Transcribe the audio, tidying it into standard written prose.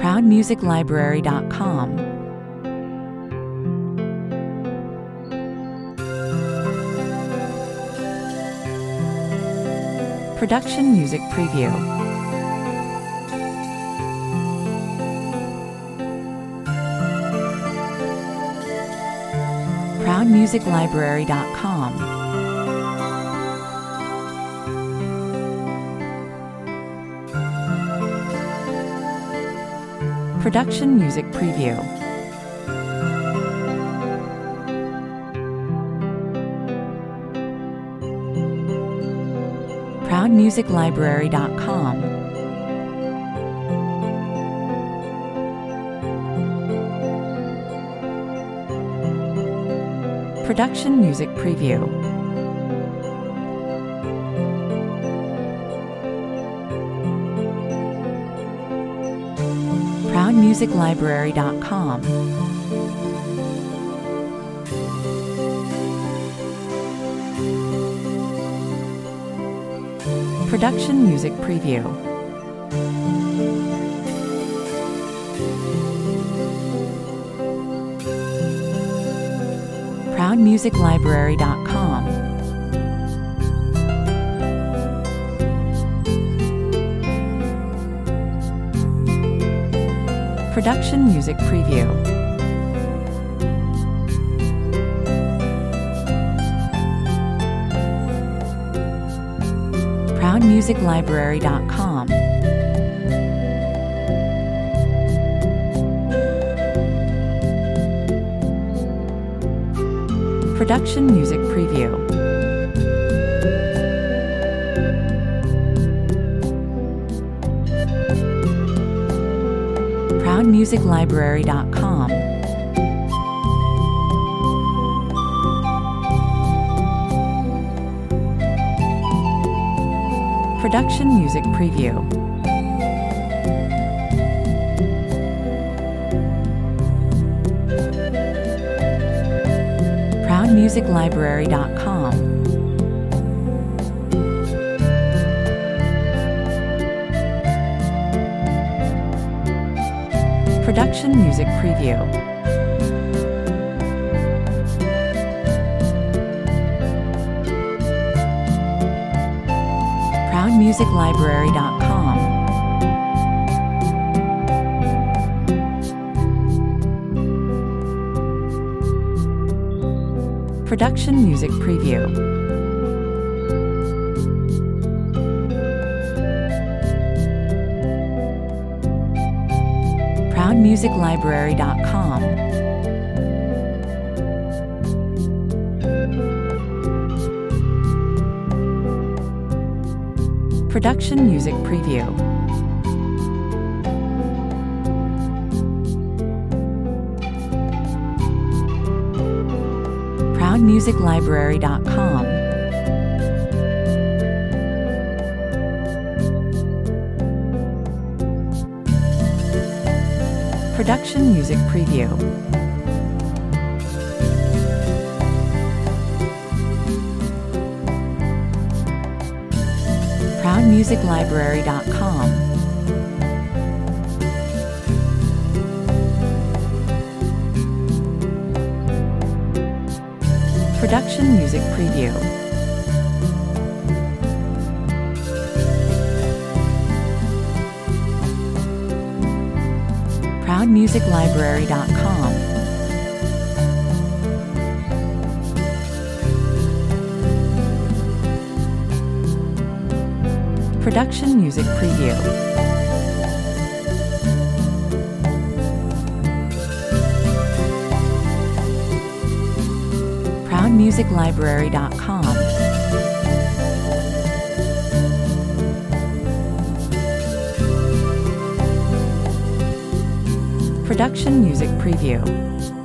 ProudMusicLibrary.com. Production Music Preview. ProudMusicLibrary.com. Production Music Preview. ProudMusicLibrary.com. Production Music Preview. ProudMusicLibrary.com. Production Music Preview. ProudMusicLibrary.com. Production Music Preview. ProudMusicLibrary.com. Production Music Preview. ProudMusicLibrary.com. Production Music Preview. ProudMusicLibrary.com. Production Music Preview. ProudMusicLibrary.com. Production Music Preview. ProudMusicLibrary.com. Production Music Preview. ProudMusicLibrary.com. Production Music Preview. ProudMusicLibrary.com. Production Music Preview. ProudMusicLibrary.com. Production Music Preview. ProudMusicLibrary.com. Production Music Preview.